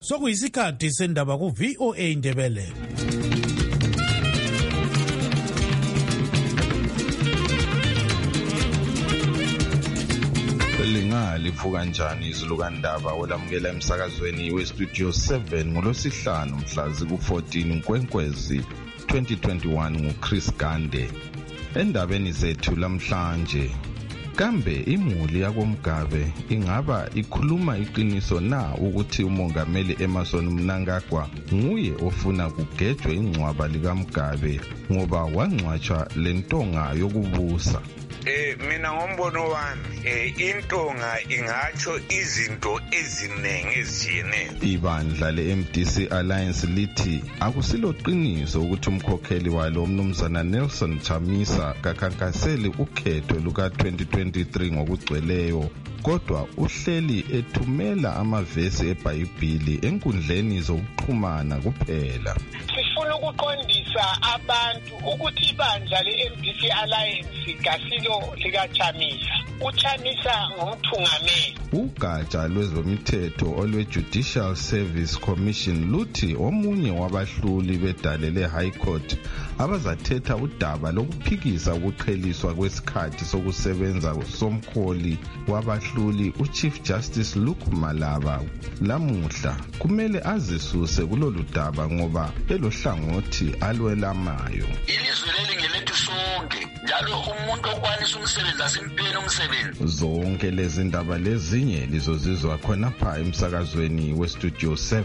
Sokuyisikhathi sendaba ku VOA Indebele. Livuka kanjani izulu kandaba olamukela emsakazweni westudio 7 ngolosihlanu mhla ziku-14 Nkwenkwezi 2021 nguChris Gande. Endabeni zethu lamhlanje, kambe imuli yakoMgabe ingaba ikhuluma iqiniso na ukuthi umongameli Emmerson Mnangagwa nguye ofuna kugejwe ingcwaba likaMgabe ngoba wangcwatshwa lentonga yokubusa? Mina ngombono wami intonga ingatsho izinto eziningi ezijiyeneyo. Ibandla le-MDC Alliance lithi akusilo qiniso ukuthi umkhokheli walo umnumzana Nelson Chamisa kakhankaseli ukhetho luka-2023 ngokugcweleyo, kodwa uhleli ethumela amavesi eBhayibhili enkundleni zokuxhumana kuphela. Sifuna ukuqondisa abantu ukuthi ibandla le-MDC Alliance kasilo likaChamisa. uChamisa ngumthungameli. Ugatsha lwezomithetho olwe-Judicial Service Commission luthi omunye wabahluli bedale le-High Court abazathetha udaba lokuphikisa ukuqheliswa kwesikhathi sokusebenza somkholi wabahluli uChief Justice Luke Malaba lamuhla kumele azisuse kulolu daba ngoba elohlangothi alwelamayo. Ilizwe leli ngelethu sonke, njalo umuntu okwanisa umsebenzi asimpeni umsebenzi. Zonke lezi ndaba lezinye lizozizwa khonapha emsakazweni westudio 7.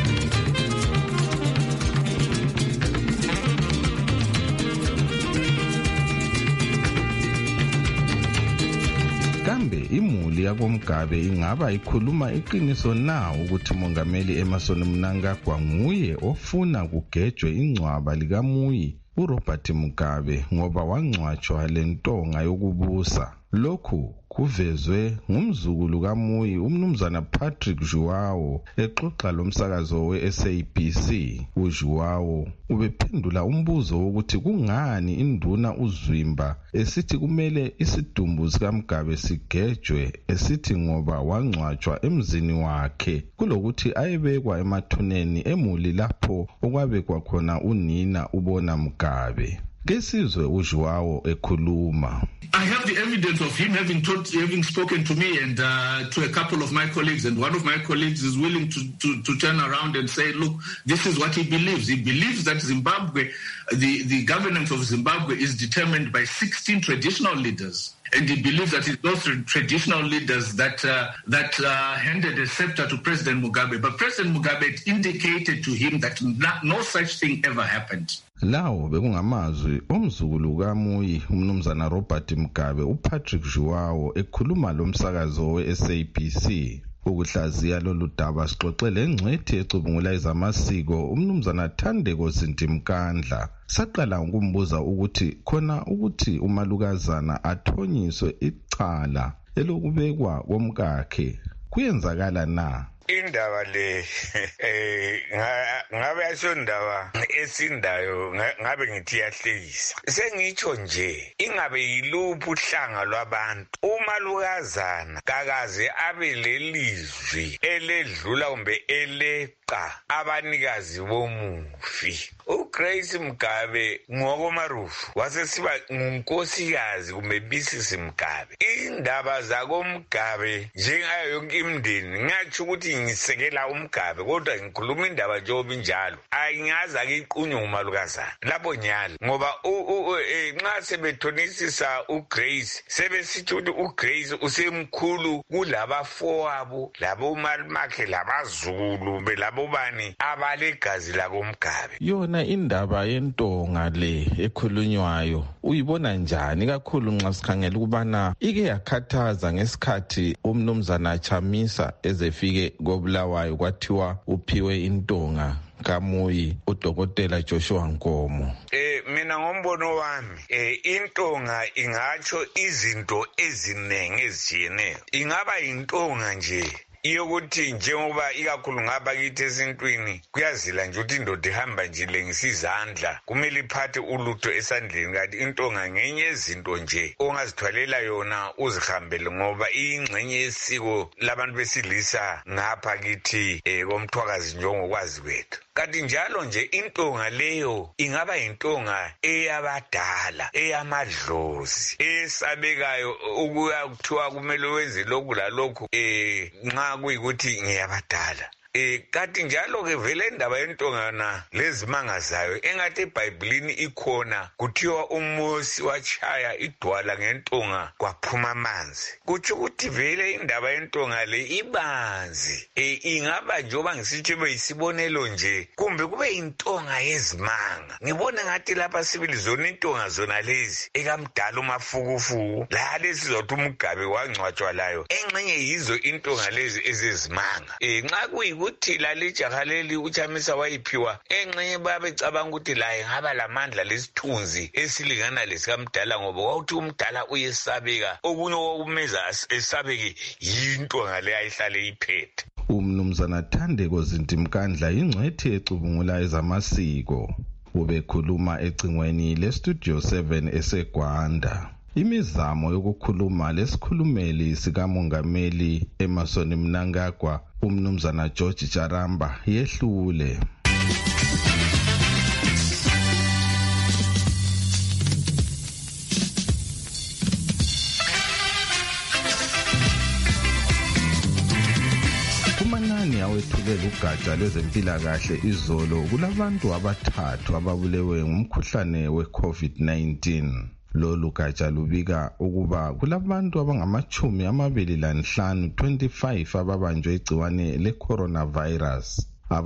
Kambe imuli yakoMgabe ingaba ikhuluma iqiniso na ukuthi umongameli Emmerson Mnangagwa nguye ofuna kugejwe ingcwaba likaMuyi uRobert Mugabe ngoba wangcwatshwa lentonga yokubusa? Lokhu kuvezwe ngumzukulu kaMuyi umnumzana Patrick Juwao exoxa lomsakazo we-SABC. uJuwao ubephendula umbuzo wokuthi kungani induna uZwimba esithi kumele isidumbu sikaMgabe sigejwe, esithi ngoba wangcwatshwa emzini wakhe kulokuthi ayebekwa emathuneni emuli lapho okwabekwa khona unina uBona Mugabe. Kesizwe uJuwao ekhuluma. I have the evidence of him having spoken to me and to a couple of my colleagues, and one of my colleagues is willing to turn around and say, look, this is what he believes. He believes that Zimbabwe, the governance of Zimbabwe is determined by 16 traditional leaders. And he believes that it's those traditional leaders that handed a scepter to President Mugabe. But President Mugabe indicated to him that no such thing ever happened. Lawo bekungamazwi omzukulu kaMuyi umnumzana Robert Mugabe uPatrick Juwao ekhuluma lomsakazo we-SABC. Ukuhlaziya lolu daba sixoxele engcwethi ecubungula ezamasiko umnumzana Thandeko Zintimkandla. Saqala ukumbuza ukuthi khona ukuthi umalukazana athonyiswe icala elokubekwa komkakhe kuyenzakala na? Indaba le ngabe asondaba esindayo ngabe ngithi yahlekisa. Sengitsho nje ingabe yiluphi uhlanga lwabantu umalukazana kakaze abe lelizwi eledlula kumbe eleqa abanikazi bomufi. uGrace Mugabe ngokomarufu wasesiba ngunkosikazi kumbe Bisisi Mugabe. Indaba zakoMgabe njengayo yonke imindeni ngathi ukuthi ngisekela uMgabe kodwa ngikhuluma indaba njengoba injalo ayingazi akiqunywe umalukazana lapho nyalo ngoba nxa sebethonisisa uGrace sebesithi ukuthi uGrace usemkhulu kulabafowabo labo malimakhe labazulu belabo bani abalegazi lakoMgabe. Yona indaba yentonga le ekhulunywayo uyibona njani kakhulu nxa sikhangela ukubana ike yakhathaza ngesikhathi umnumzana Chamisa ezefike koBulawayo kwathiwa uphiwe intonga kaMuyi uDokotela Joshua Nkomo? Mina ngombono wami intonga ingatsho izinto eziningi ezijiyeneyo. Ingaba intonga nje iyokuthi njengoba ikakhulu ngapha kithi esintwini kuyazila nje ukuthi indoda ihamba nje lengisa izandla kumele iphathe ulutho esandleni kanti intonga ngenye izinto nje ongazithwalela yona uzihambele ngoba iyingxenye yesiko labantu besilisa ngapha kithi komthwakazi njengokwazi kwethu. Kanti njalo nje intonga leyo ingaba intonga eyabadala, eyamadlozi, esabekayo ukuya kuthiwa kumele wenze lokhu lalokhu nxa kuyikuthi ngiyabadala. Kanti njalo ke vele indaba yentongana lezimanga zayo engathi eBhayibhelini ikhona kuthiwa uMosi wachaya idwala ngentonga kwaphuma amanzi. Kutsho ukuthi vele indaba yentonga le ibanzi. Ingaba njoba ngisitsho beyisibonelo nje kumbe kube intonga yezimanga. Ngibona ngathi lapha sibili zona intonga zona lezi ekamdala umafukufuku la lesi zothi umgabe wangcwatshwa layo engxenye yizo intonga lezi ezezimanga. Nxa ukuthi lalijaha leli uChamisa wayiphiwa engxenye babecabanga ukuthi la ingaba lamandla lesithunzi esilingana lesikamdala ngoba wawuthi umdala uyesabeka okunye okumeza esabeke yinto ngale ayihlale iphethe. Umnumzana Thandeko Zintimkandla ingcwethi ecubungula ezamasiko ubekhuluma ecingweni leStudio 7 eseGwanda. Imizamo yokukhuluma lesikhulumeli sikamongameli Emmerson Mnangagwa umnumzana George Charamba yehlule. Kumanani awethulela ugatsha lwezempilakahle izolo kulabantu abathathu ababulewe ngumkhuhlane we-COVID-19. Lolu gatsha lubika ukuba kulabantu abangama-25 ababanjwe igciwane le-coronavirus,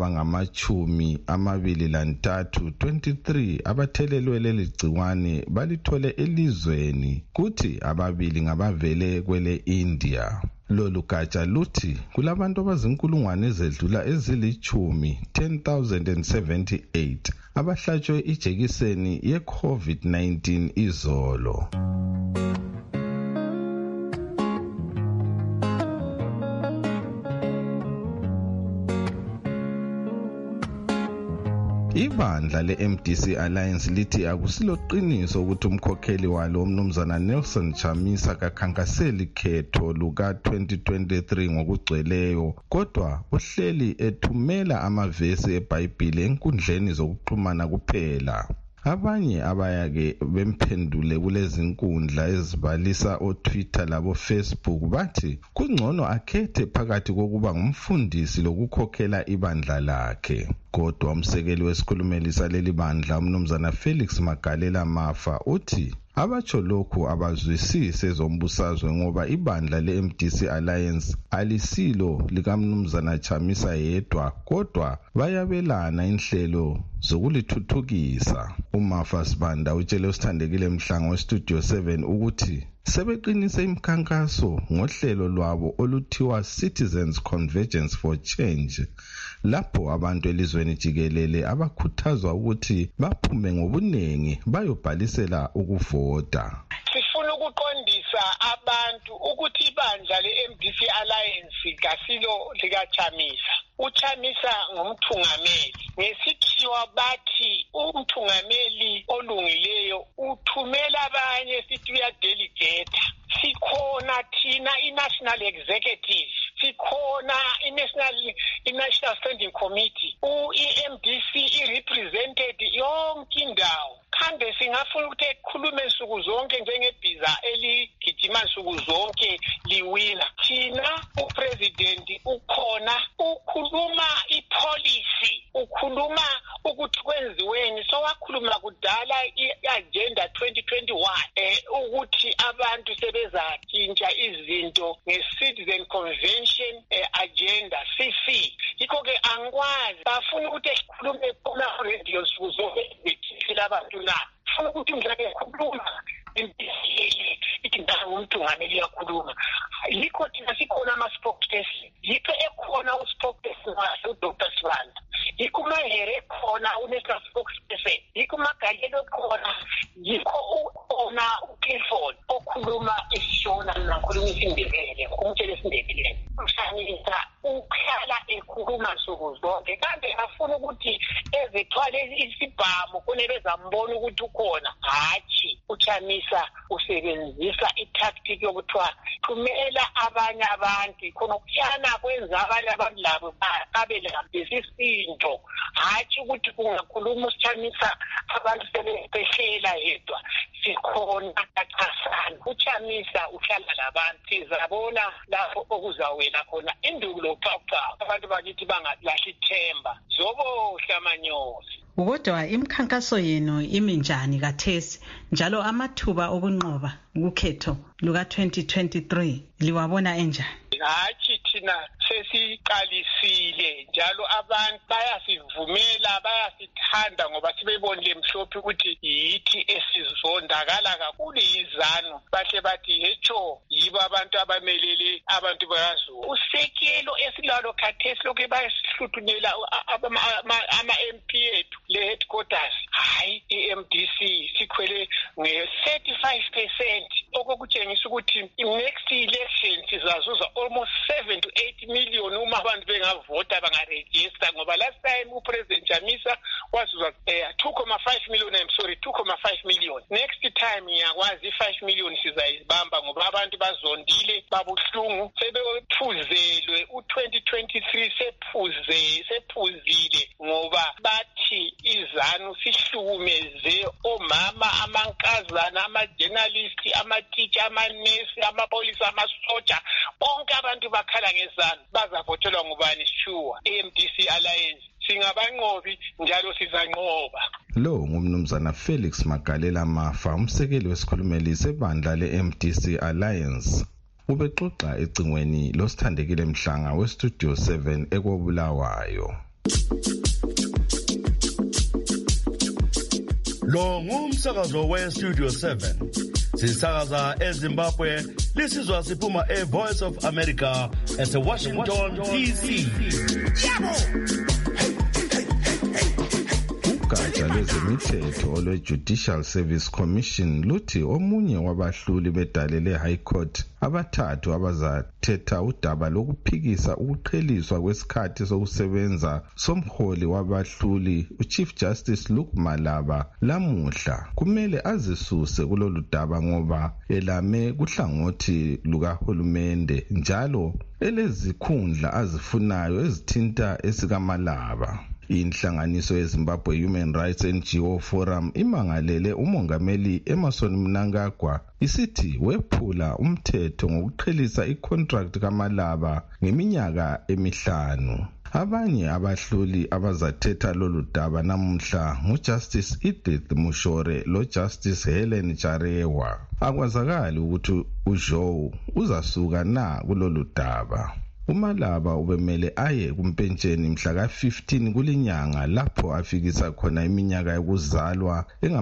abangama-23 abathelelwe leli gciwane balithole elizweni, kuthi ababili ngabavele kwele India. Lolu gatsha luthi kulabantu abazinkulungwane ezedlula ezili-10,078 abahlatshwe ijekiseni ye-COVID-19 izolo. Ibandla le-MDC Alliance lithi akusilo qiniso ukuthi umkhokheli walo umnumzana Nelson Chamisa kakhankaseli khetho luka-2023 ngokugcweleyo, kodwa uhleli ethumela amavesi eBhayibhili enkundleni zokuxhumana kuphela. Abanye abayake bemphendule kulezi nkundla ezibalisa oTwitter labo Facebook bathi kungcono akhethe phakathi kokuba ngumfundisi lokukhokhela ibandla lakhe. Kodwa umsekeli wesikhulumeli saleli bandla umnumzana Felix Magalela Mafa uthi abatsho lokhu abazwisise zombusazwe ngoba ibandla le-MDC Alliance alisilo likamnumzana Chamisa yedwa, kodwa bayabelana inhlelo zokulithuthukisa. uMafa Sibanda utshele uSithandekile Mhlango weStudio 7 ukuthi sebeqinise imikhankaso ngohlelo lwabo oluthiwa Citizens Convergence for Change, lapho abantu elizweni jikelele abakhuthazwa ukuthi baphume ngobunengi bayobhalisela ukuvota. Sifuna ukuqondisa abantu ukuthi ibandla le-MDC Alliance kasilo likaChamisa. uChamisa ngumthungameli. Ngesikhiwa bathi umthungameli olungileyo uthumela abanye sithi uyadelegate. Sikhona thina i-National Executive, sikhona i-National Standing Committee, i-MDC i-represented yonke indawo. Kambe singafuna ukuthi ekhulume nsuku zonke njengebhiza eligijima nsuku zonke liwina. Thina upresident ukhona ukhuluma ipolicy, ukhuluma ukuthi kwenziweni. So wakhuluma kudala i-agenda 2021 ukuthi abantu sebezatshintsha izinto nge-Citizen Convention agenda CC. Yikho ke angikwazi bafuna ukuthi ekhulume khona radio nsuku zonke bethile abantu la. Funa ukuthi mhlawumbe ekhuluma ithi ngumthungameli yakhuluma. Yikho thina sikhona ama-spokesperson, yikho ekhona u-spokesperson wakhe uDr. Sibanda, yikho uMahere ekhona u-national spokesperson, yikho uMagalelo ekhona, yikho ukhona uClifton okhuluma isiShona nakhuluma isiNdebele, umtshela isiNdebele. Mhlanisa uhlala ekhuluma nsuku zonke kanti afuna ukuthi ezithwale isibhamu kunebe zambona ukuthi ukhona hatshi uChamisa usebenzisa itactic yokuthiwa thumela abanye abantu khona ukuyana kwenza abanye abantu labo babe lesisindo hatshi ukuthi kungakhuluma uChamisa abantu sebehlela yedwa sikhona akasana uChamisa uhlala labantu sizabona lapho okuzawela khona indulo xaxa abantu bakithi bangalahli ithemba zobo Hlamanyosi. Kodwa imikhankaso yenu iminjani kathesi njalo amathuba okunqoba ukhetho luka 2023 liwabona enjani? Hatshi thina sesiqalisile njalo abantu bayasivumela bayasithanda ngoba sibebonile mhlophe ukuthi yithi esizondakala kakhulu izanu bahle bathi hecho yibo abantu abamelele abantu bayazo usekelo esilalo khathesi lokho bayasihluthunela ama MP ethu le headquarters hayi iMDC sikhwele nge-35% okukutshengisa ukuthi next election sizazuza almost 7 to 8 million uma abantu bengavota bangaregister ngoba last time uPresident Chamisa wazuza 2.5 million 2.5 million next time ngiyakwazi 5 million sizayibamba ngoba abantu bazondile babuhlungu sebephuzelwe u2023 sephuzile ngoba bathi izanu sihlukumeze omama amankazana ama-journalist ama-teacher amanesi amapolisi amasoja bonke abantu bakhala ngezanu bazavotelwa ngubani sure AMDC Alliance singabanqobi njalo sizanqoba. Lo ngumnumzana Felix Magalela Mafa umsekeli wesikhulumeli sebandla le-MDC Alliance ubexoxa ecingweni losithandekile Mhlanga westudio 7 ekobulawayo. Lo ngumsakazo westudio 7 sisakaza eZimbabwe lisizwa siphuma eVoice of America eseWashington DC. Ugatsha lwezemithetho olwe-Judicial Service Commission luthi omunye wabahluli bedale le-High Court abathathu abazathetha udaba lokuphikisa ukuqheliswa kwesikhathi sokusebenza somholi wabahluli uChief Justice Luke Malaba lamuhla kumele azisuse kulolu daba ngoba elame kuhlangothi lukahulumende njalo elezikhundla azifunayo ezithinta esikaMalaba. Inhlanganiso yeZimbabwe Human Rights NGO Forum imangalele umongameli Emmerson Mnangagwa isithi wephula umthetho ngokuqhelisa icontract kaMalaba ngeminyaka emihlanu. Abanye abahluli abazathetha lolu daba namuhla nguJustice Edith Mushore loJustice Helen Charewa. Akwazakali ukuthi uJoe uzasuka na kulolu daba. uMalaba ubemele aye kumpentsheni mhla ka-15 kulinyanga lapho afikisa khona iminyaka yokuzalwa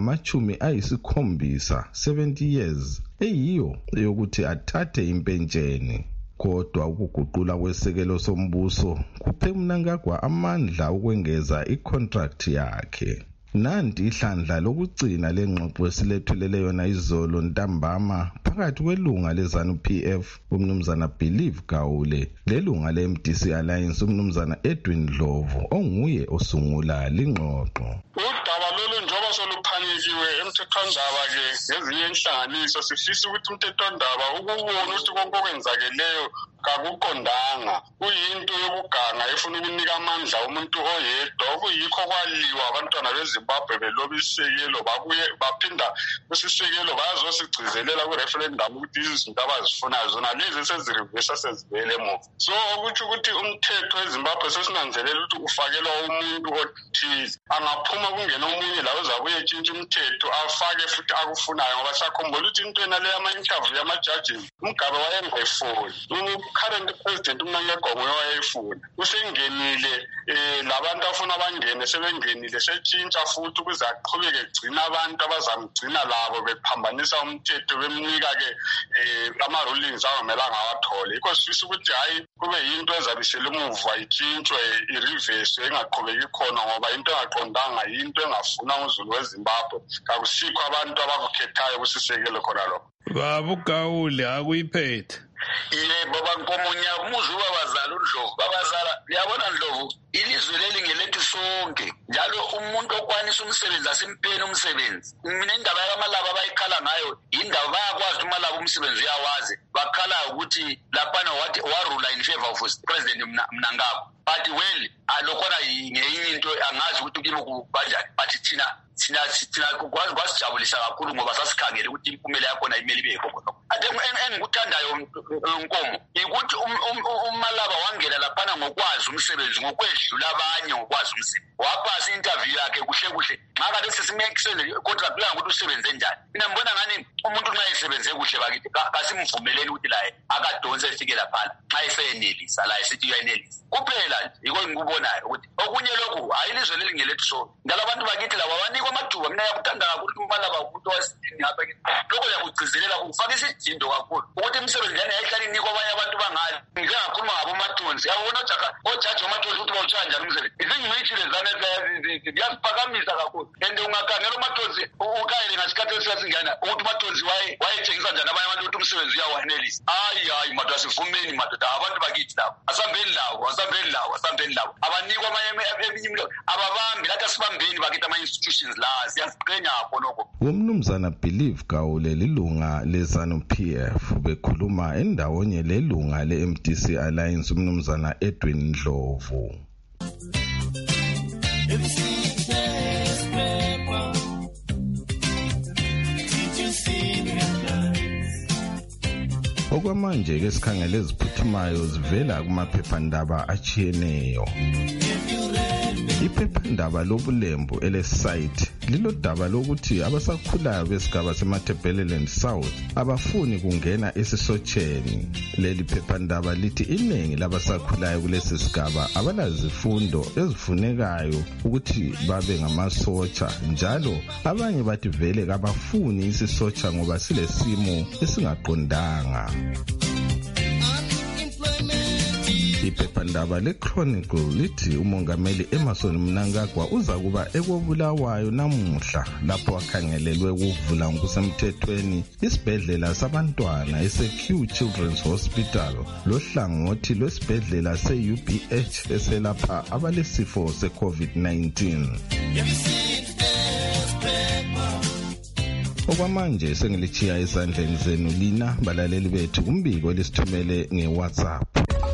engama-70 years eyiyo yokuthi athathe impentsheni. Kodwa ukuguqula kwesekelo sombuso kuphe Mnangagwa amandla ukwengeza icontract yakhe. Nanti ihlandla lokugcina lengxoxo esilethulele yona izolo ntambama phakathi kwelunga lezanu PF umnumzana Believe Gaule lelunga leMDC Alliance umnumzana Edwin Dlovu onguye osungula lingxoxo. Udaba lolu njengoba soluphanyikiwe emthethwandaba ke ngezinye inhlanganiso sifisa ukuthi umthethwandaba ukubona ukuthi konke okwenzakeleyo kakuqondanga kuyinto yokuganga efuna ukunika amandla umuntu oyedwa okuyikho kwaliwa abantwana beZimbabwe beloba isisekelo babuye baphinda kusisekelo bayazosigcizelela ku-referendum ukuthi izinto abazifunayo zona lezi sezirivesa sezivele emuva. So okutsho ukuthi umthetho weZimbabwe sesinanzelela ukuthi ufakelwa umuntu othile angaphuma kungena omunye lawo uzabuye etshintsha umthetho afake futhi akufunayo ngoba sakhumbula ukuthi into ena le yama-interview yama-judges uMgabe wayengayifuni current president uMnangagwa wayefuna usengenile labantu afuna bangene sebengenile setshintsha futhi ukuze aqhubeke egcina abantu abazamgcina labo bephambanisa umthetho bemnika ke ama-rulings angamelanga awathole. Yikho sifisa ukuthi hayi kube yinto ezabisela emuva itshintshwe iriveswe engaqhubeki khona ngoba into engaqondanga yinto engafuna uzulu weZimbabwe kakusikho abantu abakukhethayo kusisekelo khona lokho. Baba uGawule akuyiphethe. Yebo bankomunya umuzi wabazala uNdlovu babazala uyabona Ndlovu ilizwe leli ngelethu sonke njalo umuntu okwanisa umsebenzi asimpeni umsebenzi mina indaba yamalaba abayikhala ngayo indaba bayakwazi ukuthi umalaba umsebenzi uyawazi bakhala ukuthi laphana wathi warula in favor of President Mnangagwa but well alokhona ngenye into angazi ukuthi kimi kanjani but thina kwasijabulisa kakhulu ngoba sasikhangele ukuthi impumela yakhona imeli ibe yikho ade engikuthandayo Nkomo ukuthi umalaba wangena laphana ngokwazi umsebenzi ngokwedlula abanye ngokwazi umsebenzi wapasa interview yakhe kuhle nxa kade sisimekisele contract yakhe ukuthi usebenze njani mina ngibona ngani umuntu nxa esebenze kuhle bakithi kasimvumeleni ukuthi la akadonse efike laphana nxa esenelisa la esithi uyanelisa kuphela yiko ngikubonayo ukuthi okunye lokhu ayilizwe leli ngelethu so ngalabantu bakithi laba banikwa amathuba mina yakuthanda kakhulu umalaba umuntu wasidini ngapha lokho yakugcizelela ukufaka isijindo kakhulu ukuthi imisebenzi yani ayihlali inikwa abanye abantu bangali ngingakhuluma ngabo mathonsi yabona ojaji amathonsi ukuthi bawuchanja umsebenzi izingcitshi lezana ziyasiphakamisa kakhulu and ungakhangela umathonsi ukayele ngasikhathi esasingana ukuthi umathonsi wayetshengisa njani abanye abantu ukuthi umsebenzi uyawanelisa hayi madoda asivumeni madoda abantu bakithi labo asambeni lawo abanikwa amanye ababambi lathi asibambeni bakithi ama-institutions la siyasiqenya khonokho. Umnumzana Believe Gawule lilunga leZANU-PF bekhuluma endawonye lelunga le-MDC Alliance umnumzana Edwin Ndlovu. Okwamanje ke sikhangele eziphuthumayo zivela kumaphephandaba achiyeneyo. Iphephandaba lobulembu elesite lilodaba lokuthi abasakhulayo besigaba seMatabeleland South abafuni kungena esisotsheni. Leli phephandaba lithi iningi labasakhulayo kulesi sigaba abalazifundo ezifunekayo ukuthi babe ngamasotsha njalo abanye bathi vele kabafuni isisotsha ngoba silesimo esingaqondanga. Iphephandaba leChronicle lithi umongameli Emmerson Mnangagwa uza kuba ekobulawayo namuhla lapho akhangelelwe ukuvula ngokusemthethweni isibhedlela sabantwana ese-Q Children's Hospital lohlangothi lwesibhedlela se-UBH eselapha abalesifo se-COVID-19. Okwamanje sengilichiya esandleni zenu lina balaleli bethu kumbiko elisithumele ngeWhatsApp.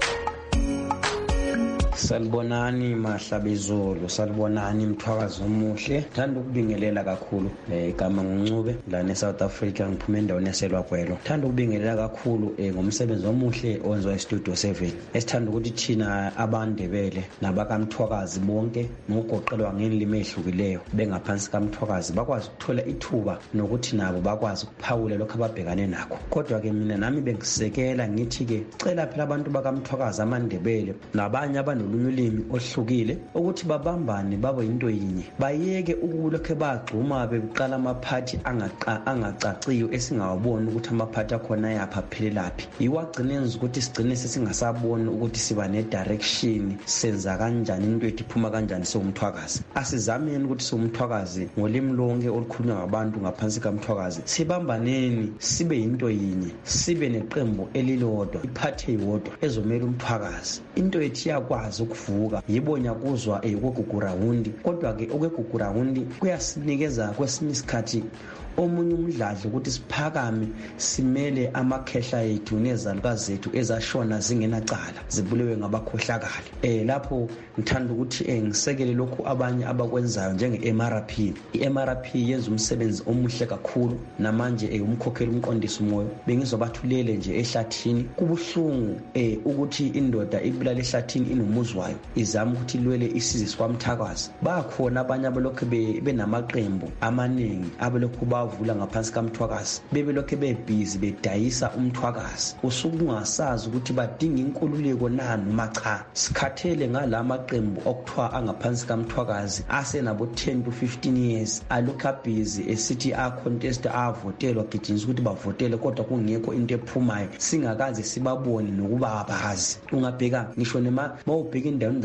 Salibonani Mahlabezolo, salibonani Mthwakazi omuhle. Thanda ukubingelela kakhulu igama ngincube la neSouth Africa ngiphume endaweni yaseLwakwelo. Thanda ukubingelela kakhulu ngomsebenzi omuhle owenziwa eStudio 7. Esithanda ukuthi thina abandebele nabakamthwakazi bonke nokugoqelwa ngelimi ehlukileyo bengaphansi kaMthwakazi bakwazi ukuthola ithuba nokuthi nabo bakwazi ukuphawula lokho ababhekane nakho. Kodwa ke mina nami bengisekela ngithi ke cela phela abantu bakamthwakazi amandebele nabanye abanolunye ulimi ohlukile ukuthi babambane babe into yinye bayeke ukulokho bagxuma beqala amaphathi angacaciyo esingawaboni ukuthi amaphathi akhona yapha phelelaphi iwagcinenza ukuthi sigcine sesingasaboni ukuthi siba ne direction senza kanjani into ethi iphuma kanjani soMthwakazi. Asizameni ukuthi soMthwakazi ngolimi lonke olukhulunywa ngabantu ngaphansi kaMthwakazi sibambaneni sibe into yinye sibe neqembu elilodwa iphathi eyodwa ezomela uMthwakazi into ethi yakwazi ukuvuka yibonya kuzwa eyokuguguraundi kodwa ke okweguguraundi kuyasinikeza kwesinye isikhathi omunye umdladla ukuthi siphakame simele amakhehla ethu nezalukazi zethu ezashona zingenacala zibulewe ngabakhohlakali. Lapho ngithanda ukuthi ngisekele lokhu abanye abakwenzayo njenge-MRP. I-MRP yenza umsebenzi omuhle kakhulu namanje umkhokheli umqondisi umoyo bengizobathulele nje ehlathini kubuhlungu ukuthi indoda ibulala ehlathini inumuzi wayo izama ukuthi ilwele isizwe kwaMthwakazi. Bakhona abanye abalokhu benamaqembu amaningi abalokhu bavula ngaphansi kaMthwakazi bebelokhu bebhizi bedayisa uMthwakazi usukungasazi ukuthi badinga inkululeko nani noma cha. Sikhathele ngalama qembu okuthiwa angaphansi kaMthwakazi asenabo 10 to 15 years alokhu abhizi esithi contest avotelwa gijinisa ukuthi bavotele kodwa kungekho into ephumayo singakaze sibabone nokuba abazi. Ungabheka ngisho mawubheka endaweni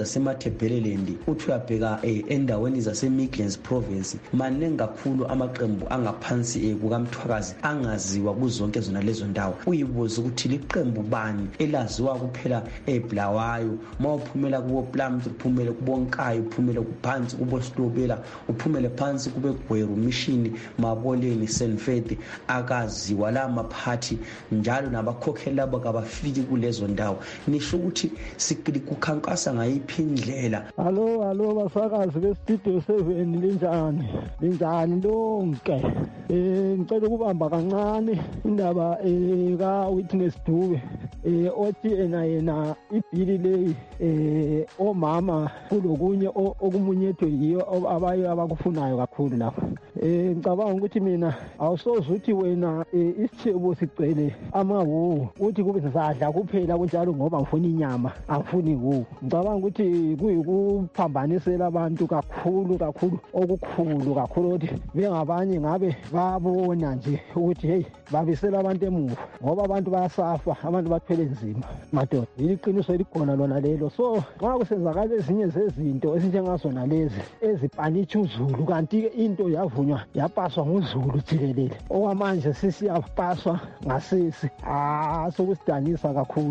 zaseMatabeleland uthi uyabheka endaweni zaseMidlands province maningi kakhulu amaqembu angaphansi ngaphansi kukaMthwakazi angaziwa kuzonke zona lezo ndawo. Uyibuza ukuthi liqembu bani elaziwa kuphela eBulawayo, mawuphumela kubo Plums, uphumele kubonkayo, uphumele kuphansi kubo Slobela, uphumele phansi kube Gweru Mission, Maboleni, Senfedi, akaziwa la maphathi njalo nabakhokheli labo kabafiki kulezo ndawo. Nisho ukuthi sikukhankasa ngayiphi indlela. Hallo basakazi bestudio 7 linjani lonke. Ngicela ukubamba kancane indaba ka Witness Dube othi yena ibhili le omama kulokunye okumunyethwe yiyo abayo abakufunayo kakhulu lapha. Ngicabanga ukuthi mina awusoze uthi wena isithebo sigcwele amawu uthi kube sizadla kuphela kunjalo ngoba ngifuna inyama angifuni iwu. Ngicabanga ukuthi kuyikuphambanisela abantu kakhulu okukhulu kakhulu ukuthi bengabanye ngabe babona nje ukuthi hey babisela abantu emuva ngoba abantu bayasafa, abantu bathwele nzima madoda. Iqiniso elikhona lona lelo. So nxa kusenzakala ezinye zezinto esinjengasona lezi ezipanitsha uZulu kanti into yavunywa yapaswa nguZulu jikelele, okwamanje sisiyapaswa ngasisi. Sokusidanisa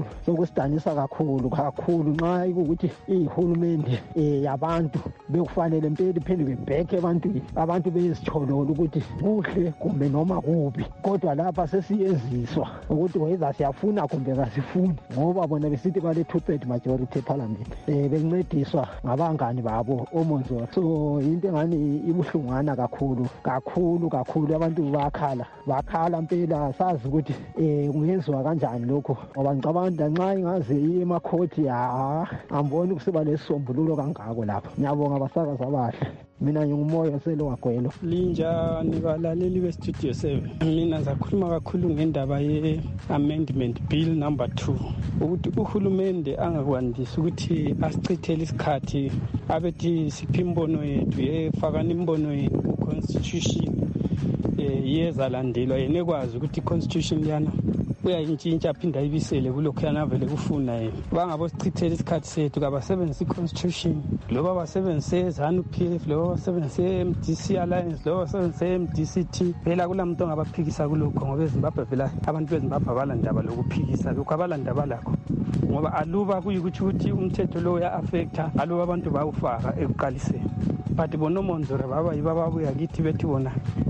kakhulu nxa ikuthi ihulumende yabantu bekufanele impela iphenduke bheke ebantwini, abantu bezitholole ukuthi kuhle kumbe noma kubi. Kodwa lapha sesiyeziswa ukuthi whether siyafuna kumbe kasifuni ngoba bona besithi bale 2/3 majority eParliament. Bencediswa ngabangani babo omonzora. So into engani ibuhlungana kakhulu. Abantu bakhala impela sazi ukuthi kungenziwa kanjani lokho ngoba ngicabanga nxa ingaze emakhoti amboni kusiba lesisombululo kangako lapha. Ngiyabonga abasakazi abahle. Mina ngumumoya selo wagwelo. Linjani balaleli bestudio 7. Mina zakhuluma kakhulu ngendaba ye-amendment bill number 2 ukuthi uhulumende angakwandisa ukuthi asichithele isikhathi abethi siphe imbono yethu yefakana imbono yethu ku-constitution yezalandelwa yena ekwazi ukuthi i-constitution yana uyayintshintsha aphinda ayibisele kulokhu yana vele kufuna yena. Bangabosichithela isikhathi sethu kabasebenzise i-constitution, loba basebenzise ZANU-PF, loba basebenzise MDC Alliance, loba basebenzise MDCT. Phela kulamuntu ongabaphikisa kulokho ngoba eZimbabwe vela abantu beZimbabwe abalandaba lokuphikisa lokho abalandaba lakho ngoba aluba kuyikuthi umthetho lo uya-affecta aluba abantu bawufaka ekuqaliseni. But bona omonzora baba yibabuya kithi bethi bona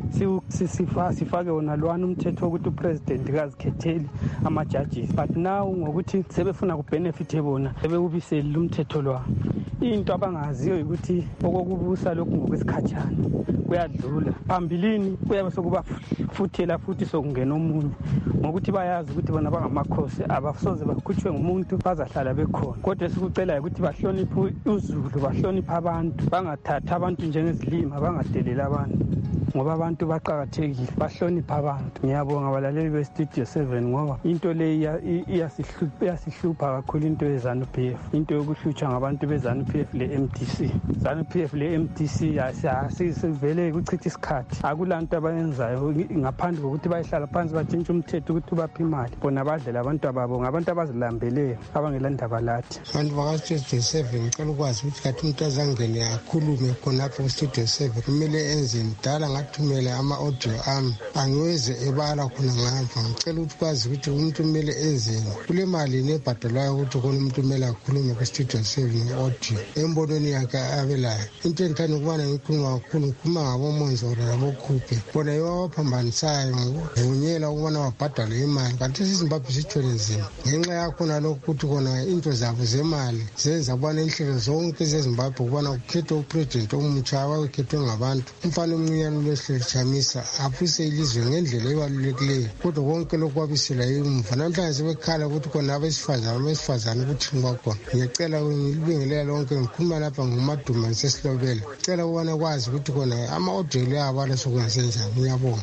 sifake wona lwana umthetho wokuthi upresident kazikhetheli ama-judges. But now ngokuthi sebefuna kubenefithe bona sebewubiseli umthetho lwa. Into abangaziyo ukuthi okokubusa lokhu ngokwesikhatshana kuyadlula. Phambilini kuyabe sokuba futhela futhi sokungena omunye ngokuthi bayazi ukuthi bona bangamakhosi abasoze bakhutshwe ngumuntu bazahlala bekhona. Kodwa sikucela ukuthi bahloniphe uZulu, bahloniphe abantu, bangathatha abantu njengezilima, bangadeleli abantu ngoba abantu baqhakathekile, bahlonipha abantu. Ngiyabonga abalaleli bestudio 7 ngoba into le iyasihlupha kakhulu into yeZANU-PF, into yokuhlutshwa ngabantu beZANU-PF le-MDC. ZANU-PF le-MDC sivele kuchitha isikhathi, akulanto abayenzayo ngaphandle kokuthi bayihlala phansi batshintshe umthetho ukuthi ubaphe imali bona badlela abantu ababo ngabantu abazilambeleyo abangelandaba lathi. Abantu bakastudio 7 ngicela ukwazi ukuthi kathi umuntu azangene akhulume khonapho kustudio 7 kumele enzeni. Dala ngathumela ama-audio ami angiweze ebala khona ngapha. Ngicela ukuthi kwazi ukuthi umuntu kumele enzeni. Kule mali nebhadalwayo ukuthi khona umuntu kumele akhulume kustudio 7 nge-audio embonweni yakhe abelayo. Into endithanda ukubana ngikhuluma kakhulu ngikhuluma ngabomonzora labokhuphe bona yibo abaphambanisayo ngokuvunyela ukubana babhadale imali. Kanti isiZimbabwe sithwele nzima ngenxa yakhona lokhu ukuthi khona into zabo zemali zenza kubana inhlelo zonke zeZimbabwe kubana kukhethwe upresident omutsha abakhethwe ngabantu. Umfana omncinyane uLeslie Chamisa aphuse ilizwe ngendlela ebalulekileyo kodwa konke lokhu kwabisela emuva. Namhlanje sebekhala ukuthi khona abesifazane ukuthi ngakhona. Ngiyacela ngilibingelela lonke ngikhuluma lapha nguMaduma ngisesilobela. Ngicela ukubana kwazi ukuthi khona ama-audio abala sokwenzenjani. Ngiyabonga.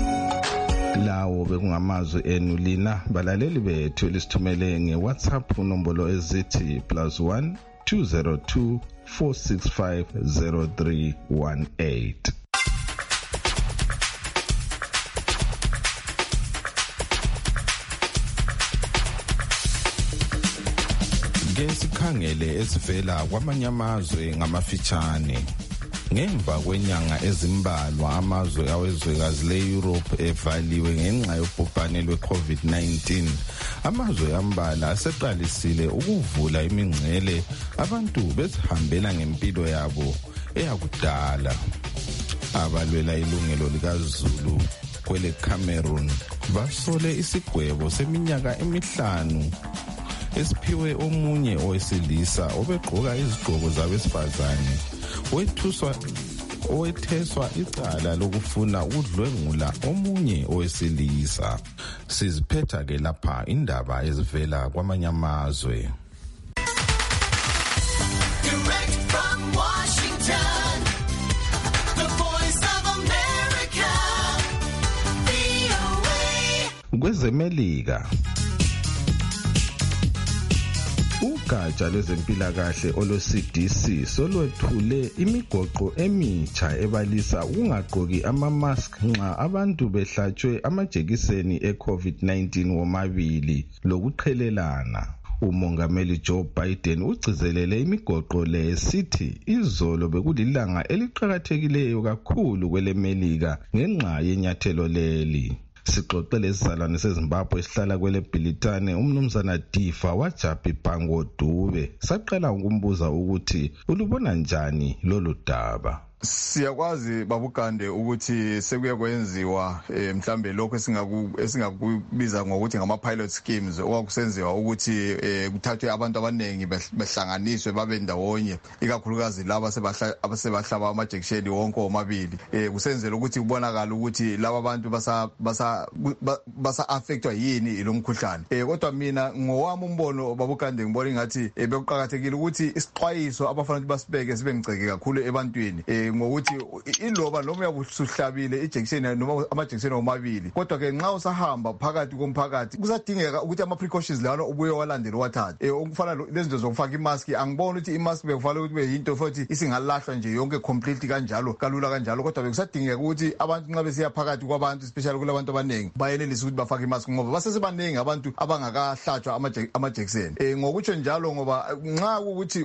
Lawo bekungamazwi enu lina balaleli bethu elisithumele nge-WhatsApp nombolo ezithi +1 202 465 0318. Ke sikhangele esivela kwamanye amazwe ngamafitshane. Ngemva kwenyanga ezimbalwa amazwe awezwekazi le-Europe evaliwe ngenxa yobhubhane lwe-COVID-19, amazwe ambala aseqalisile ukuvula imingcele abantu bezihambela ngempilo yabo eyakudala. Abalwela ilungelo likaZulu kwele Cameroon basole isigwebo seminyaka emihlanu esiphiwe omunye owesilisa obegqoka izigqoko zabesifazane owetheswa icala lokufuna ukudlwengula omunye owesilisa. Siziphetha ke lapha indaba ezivela kwamanye amazwe. Kwezemelika, ugatsha lwezempilakahle olo-CDC solwethule imigoqo emitsha ebalisa ukungagqoki ama-mask nxa abantu behlatshwe amajekiseni e-COVID-19 womabili lokuqhelelana. Umongameli Joe Biden ugcizelele imigoqo le sithi izolo bekulilanga eliqhakathekileyo kakhulu kwelemelika ngenxa yenyathelo leli. Sixoxele isizalwane seZimbabwe esihlala kwele Bhilitane umnumzana Difa waJapi Pango Dube saqala ukumbuza ukuthi ulubona njani lolu daba. Siyakwazi babugande ukuthi sekuye kwenziwa mhlambe lokho esingakubiza ngokuthi ngama pilot schemes okwakusenziwa ukuthi kuthathwe abantu abanengi behlanganiswe babe ndawonye, ikakhulukazi laba abasebahlaba amajekisheni wonke omabili, kusenzela ukuthi kubonakala ukuthi laba abantu basa affectwa yini ilomkhuhlane. Kodwa mina ngowami umbono babugande ngibona ngathi bekuqhakathekile ukuthi isixwayiso abafanele basibeke sibe ngceke kakhulu ebantwini ngokuthi iloba noma uyabusuhlabile ijekiseni noma amajekiseni omabili, kodwa ke nxa usahamba phakathi komphakathi kusadingeka ukuthi ama precautions lawo ubuye walandela wathathe. Okufana lezinto zokufaka imask, angibona ukuthi imask bekufanele ukuthi kube yinto futhi isingalahlwa nje yonke complete kanjalo kalula kanjalo, kodwa bekusadingeka ukuthi abantu nxa besiya phakathi kwabantu especially kulabantu abaningi bayenelisa ukuthi bafake imask ngoba basesebaningi abantu abangakahlatshwa amajekiseni. Ngokutsho njalo ngoba nxa ukuthi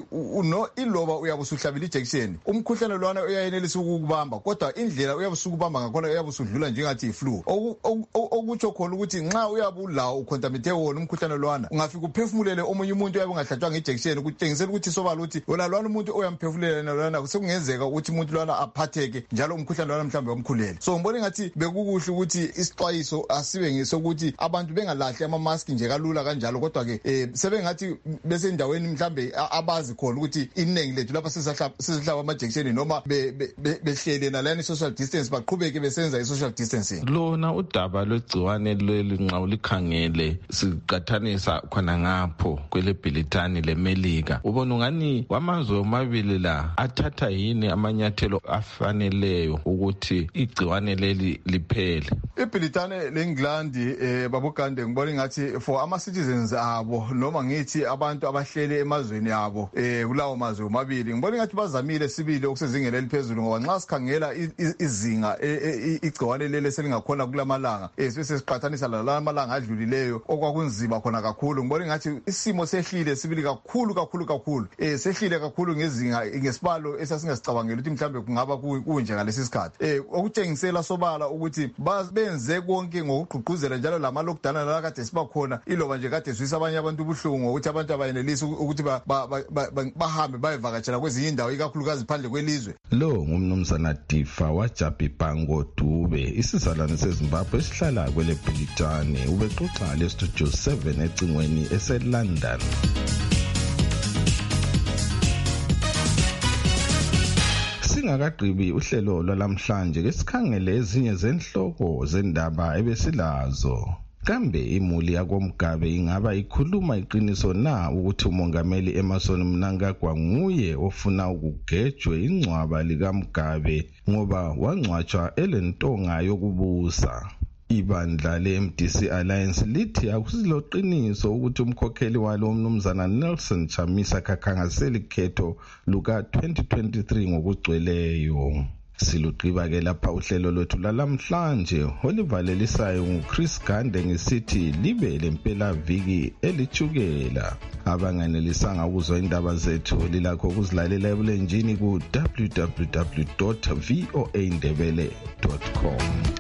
iloba uyabusuhlabile ijekiseni umkhuhlane lwana uyayenelisa ukubamba, kodwa indlela uyabusukubamba ngakhona uyabusudlula njengathi iflu. Okutsho khona ukuthi nxa uyabulawo ucontaminate wona umkhuhlane lwana ungafika uphefumulele omunye umuntu oyabe ngahlatshwa ngejekiseni kutshengisela ukuthi sobala ukuthi wona lwana umuntu oyamphefumulela lwana sekungenzeka ukuthi umuntu lwana aphatheke njalo umkhuhlane lwana mhlawumbe wamkhulele. So ngibona ngathi bekukuhle ukuthi isixwayiso asibe ngesokuthi abantu bengalahli ama-mask nje kalula kanjalo, kodwa ke sebengathi besendaweni mhlawumbe abazi khona ukuthi iningi lethu lapha sisahlaba amajekiseni noma behlele nalani social distance baqhubeke besenza i-social distancing. Lona udaba lwegciwane leli nxa ulikhangele siqathanisa khona ngapho kwele Bhilitane leMelika, ubona ungani kwamazwe omabili la athatha yini amanyathelo afaneleyo ukuthi igciwane leli liphele? IBhilitane leEngland babugande ngibona ngathi for ama-citizens abo noma ngithi abantu abahlele emazweni abo kulawo mazwe omabili ngibona ngathi bazamile sibili okusezingeni eliphezulu, ngoba nxa sikhangela izinga igciwane leli selingakhona kulamalanga sibese siqathanisa lalamalanga adlulileyo okwakunzima khona kakhulu, ngibona ngathi isimo sehlile sibili kakhulu sehlile kakhulu ngezinga ngesibalo esasingasicabangela ukuthi mhlambe kungaba kunje ngalesi sikhathi, okutshengisela sobala ukuthi benze konke ngokugqugquzela njalo lama lockdown la kade siba khona iloba nje kade swisa abanye abantu ubuhlungu ukuthi abantu abayenelisi ukuthi bahambe bayevakatshela kwezinye indawo ikakhulukazi phandle kwelizwe. Lo ngumnumzana Difa waJapi Pango Dube isizalwane seZimbabwe esihlala kwele Bhilitane, ubexoxa le Studio 7 ecingweni eseLondon. Singakagqibi uhlelo lwalamhlanje ke sikhangele ezinye zenhloko zendaba ebesilazo. Kambe imuli yakoMgabe ingaba ikhuluma iqiniso na ukuthi umongameli Emmerson Mnangagwa nguye ofuna ukugejwe ingcwaba likaMgabe ngoba wangcwatshwa elentonga yokubusa? Ibandla le-MDC Alliance lithi akusilo qiniso ukuthi umkhokheli walo umnumzana Nelson Chamisa kakhangaseli khetho luka 2023 ngokugcweleyo. Silugqiba ke lapha uhlelo lwethu lalamhlanje olivalelisayo nguChris Gande ngisithi libe lempela viki elithukela. Abanganelisanga ukuzwa indaba zethu lilakho ukuzilalela ebulenjini ku www.voaindebele.com.